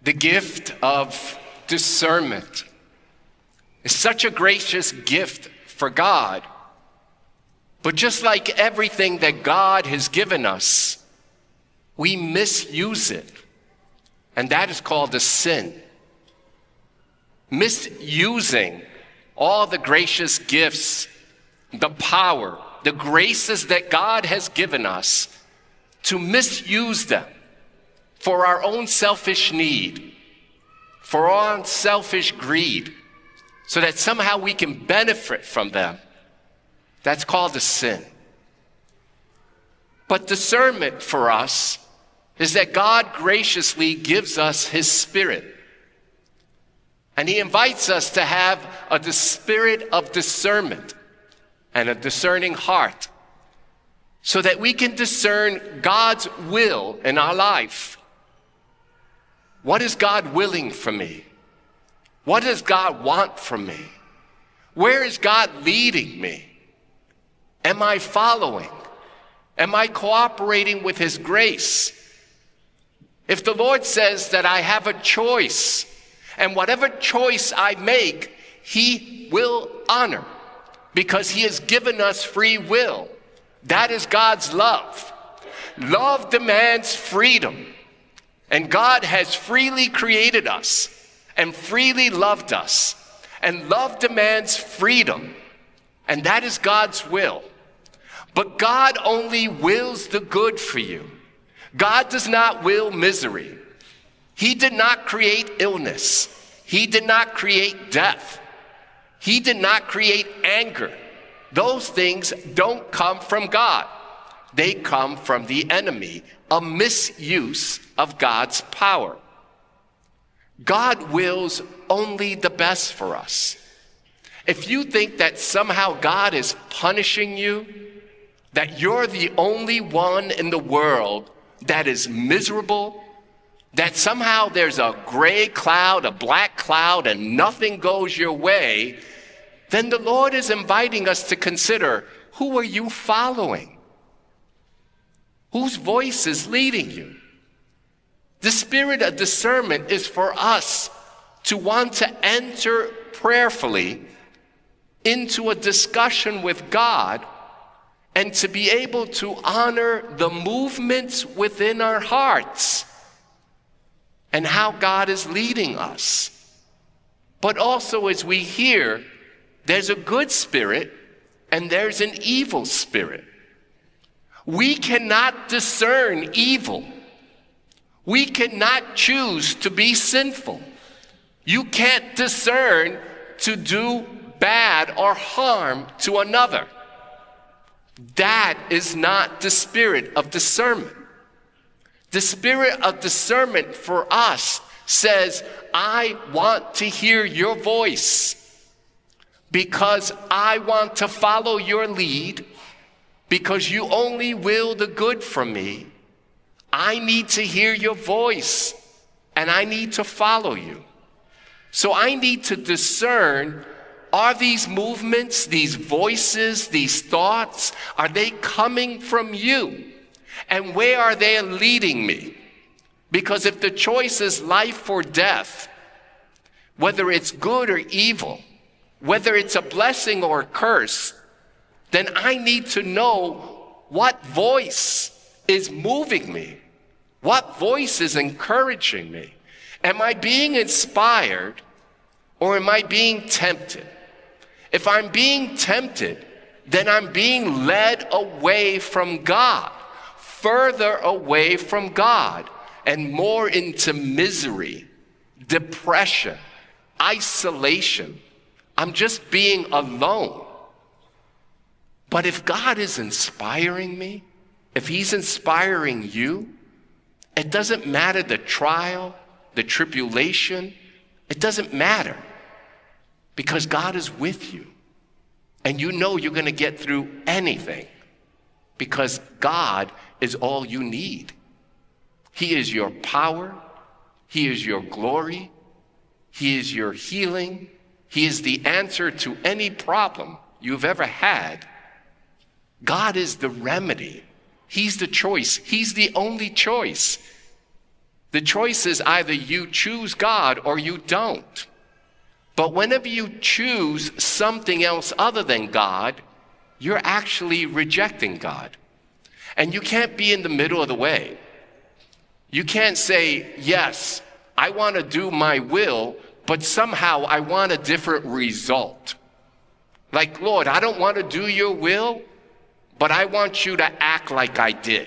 The gift of discernment is such a gracious gift for God. But just like everything that God has given us, we misuse it. And that is called a sin. Misusing all the gracious gifts, the power, the graces that God has given us, to misuse them for our own selfish need, for our own selfish greed, so that somehow we can benefit from them. That's called a sin. But discernment for us is that God graciously gives us his Spirit. And he invites us to have the spirit of discernment and a discerning heart so that we can discern God's will in our life. What is God willing from me? What does God want from me? Where is God leading me? Am I following? Am I cooperating with his grace? If the Lord says that I have a choice, and whatever choice I make, he will honor, because he has given us free will. That is God's love. Love demands freedom. And God has freely created us and freely loved us. And love demands freedom. And that is God's will. But God only wills the good for you. God does not will misery. He did not create illness. He did not create death. He did not create anger. Those things don't come from God. They come from the enemy, a misuse of God's power. God wills only the best for us. If you think that somehow God is punishing you, that you're the only one in the world that is miserable, that somehow there's a gray cloud, a black cloud, and nothing goes your way, then the Lord is inviting us to consider, who are you following? Whose voice is leading you? The spirit of discernment is for us to want to enter prayerfully into a discussion with God and to be able to honor the movements within our hearts and how God is leading us. But also, as we hear, there's a good spirit and there's an evil spirit. We cannot discern evil. We cannot choose to be sinful. You can't discern to do bad or harm to another. That is not the spirit of discernment. The spirit of discernment for us says, I want to hear your voice because I want to follow your lead, because you only will the good from me. I need to hear your voice and I need to follow you. So I need to discern, are these movements, these voices, these thoughts, are they coming from you? And where are they leading me? Because if the choice is life or death, whether it's good or evil, whether it's a blessing or a curse, then I need to know what voice is moving me. What voice is encouraging me? Am I being inspired or am I being tempted? If I'm being tempted, then I'm being led away from God, further away from God, and more into misery, depression, isolation. I'm just being alone. But if God is inspiring me, if he's inspiring you, it doesn't matter the trial, the tribulation, it doesn't matter, because God is with you. And you know you're going to get through anything because God is all you need. He is your power. He is your glory. He is your healing. He is the answer to any problem you've ever had. God is the remedy. He's the choice. He's the only choice. The choice is either you choose God or you don't. But whenever you choose something else other than God, you're actually rejecting God. And you can't be in the middle of the way. You can't say, yes, I want to do my will, but somehow I want a different result. Like, Lord, I don't want to do your will, but I want you to act like I did.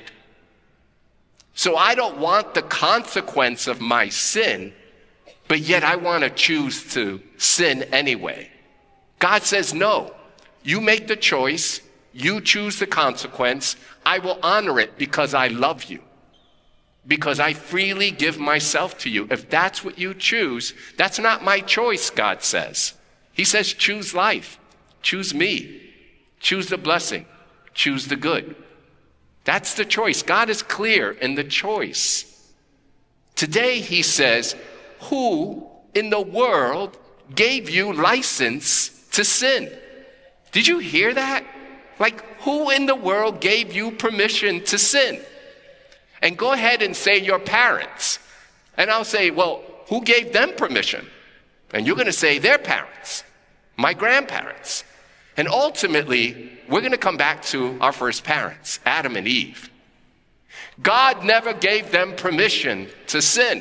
So I don't want the consequence of my sin, but yet I want to choose to sin anyway. God says, no, you make the choice, you choose the consequence, I will honor it because I love you, because I freely give myself to you. If that's what you choose, that's not my choice, God says. He says, choose life, choose me, choose the blessing, choose the good. That's the choice. God is clear in the choice. Today, he says, who in the world gave you license to sin? Did you hear that? Like, who in the world gave you permission to sin? And go ahead and say your parents. And I'll say, well, who gave them permission? And you're going to say their parents, my grandparents. And ultimately, we're going to come back to our first parents, Adam and Eve. God never gave them permission to sin.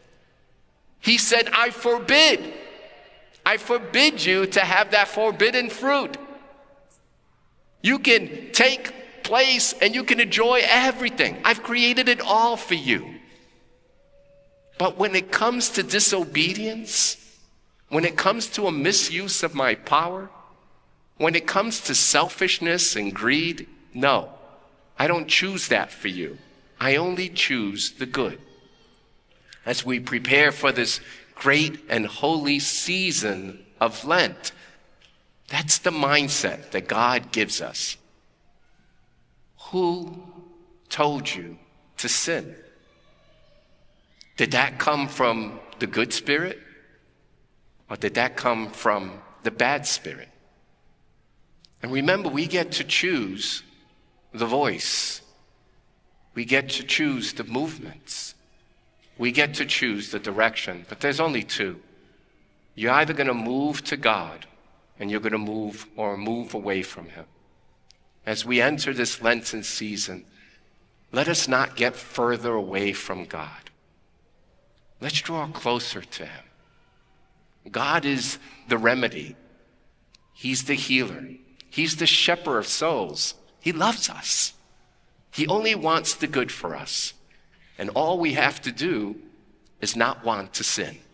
He said, I forbid you to have that forbidden fruit. You can take place and you can enjoy everything. I've created it all for you. But when it comes to disobedience, when it comes to a misuse of my power, when it comes to selfishness and greed, no, I don't choose that for you. I only choose the good. As we prepare for this great and holy season of Lent, that's the mindset that God gives us. Who told you to sin? Did that come from the good spirit? Or did that come from the bad spirit? And remember, we get to choose the voice. We get to choose the movements. We get to choose the direction. But there's only two. You're either going to move to God and you're going to move away from him. As we enter this Lenten season, let us not get further away from God. Let's draw closer to him. God is the remedy. He's the healer. He's the shepherd of souls. He loves us. He only wants the good for us. And all we have to do is not want to sin.